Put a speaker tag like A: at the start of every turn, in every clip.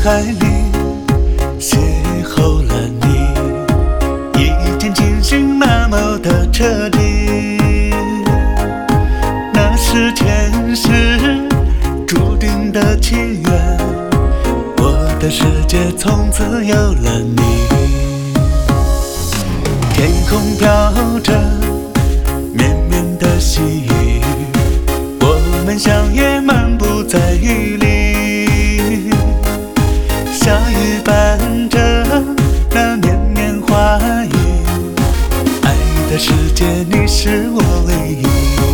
A: 海里邂逅了你，一见倾心那么的彻底。那是前世注定的契缘，我的世界从此有了你。天空飘着绵绵的细雨，我们相约漫步在雨里，小雨伴着那绵绵花语，爱的世界你是我唯一。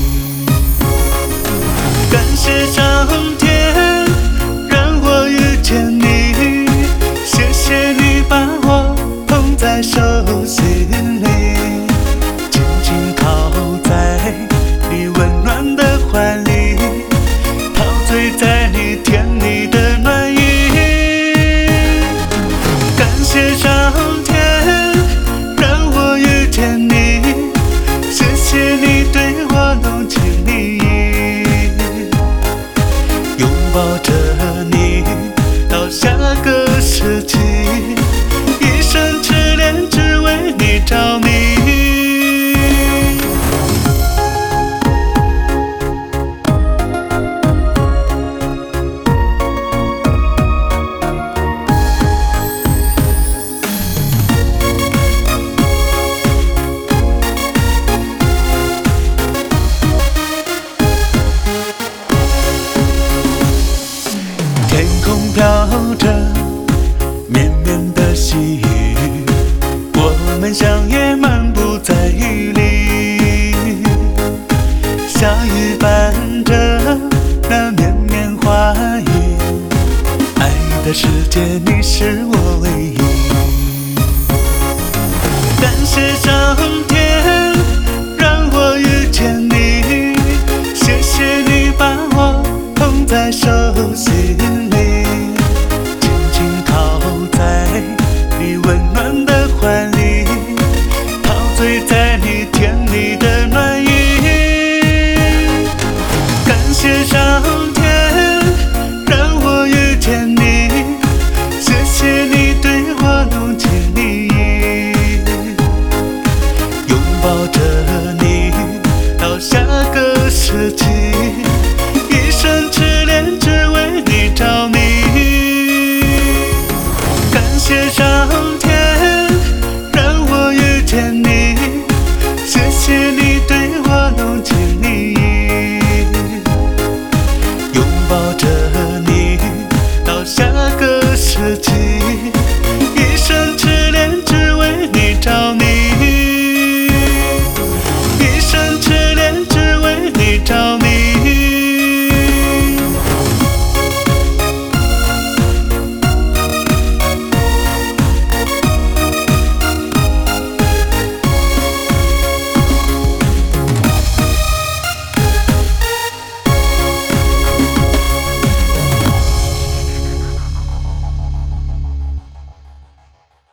A: 感谢上天让我遇见你，谢谢你把我捧在手心里，紧紧靠在你温暖的怀里，陶醉在你甜蜜的暖意。感谢上天让我遇见你，谢谢你对我浓情蜜意，拥抱着你到下个世纪，一生痴恋只为你着迷。天空飘着绵绵的细雨，我们相约漫步在雨里，小雨伴着那绵绵花语，爱的世界你是我唯一。感谢上天让我遇见你，谢谢你把我捧在手心里，紧紧靠在你温暖的怀里，陶醉在你甜蜜的暖意。感谢上天让我遇见你，谢谢你对我浓情蜜意，拥抱着你到下个世纪，